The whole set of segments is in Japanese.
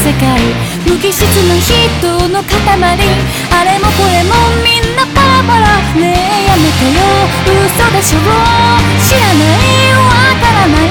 世界、無機質な人の塊、あれもこれもみんなパラパラ。ねえやめてよ、嘘でしょ、知らない、わからない、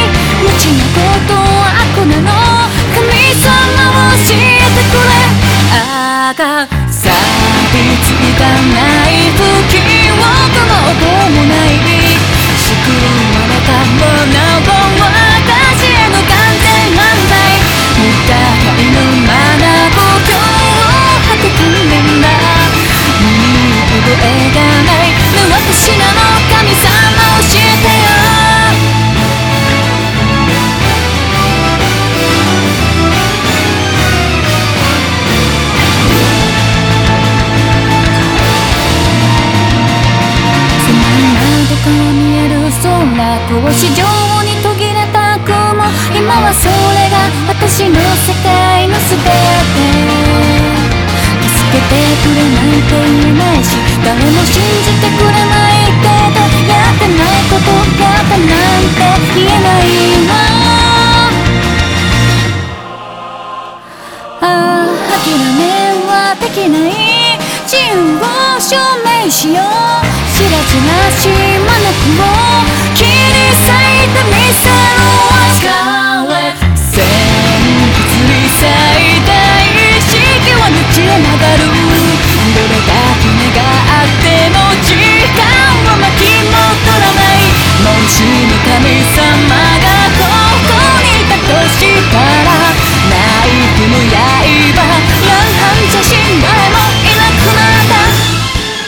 無知なことは悪なの、神様教えてくれ。赤錆びついたナイフ、記憶の音もない、救われたものを私への完全犯罪、疑いのまな故郷を育んでんだ。身に覚えがないね、私なの、神様教えてよ。見える空、格子状に途切れた雲、今はそれが私の世界の全て。助けてくれないと言えないし、誰も信じてくれないけど、やってないことやったなんて言えないわ。ああ、諦めはできない、自由を証明しよう。知らずらしい眼を切り裂いてみせるわ。スカーレット線切り裂いた意識は道へ曲がる。どれだけ願っても時間は巻き戻らない。もしも神様がここにいたとしたら、ナイフの刃乱反射し誰もいなくなった。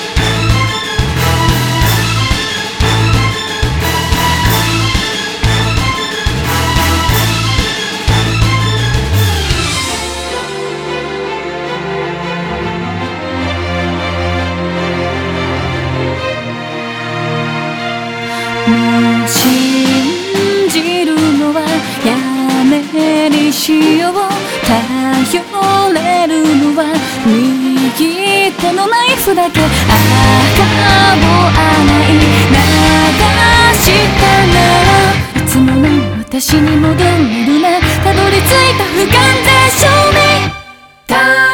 信じるのはやめにしよう。頼れるのは右手のナイフだけ。赤を穴に流したなら、いつもの私に戻れるな。たどり着いた不完全証明。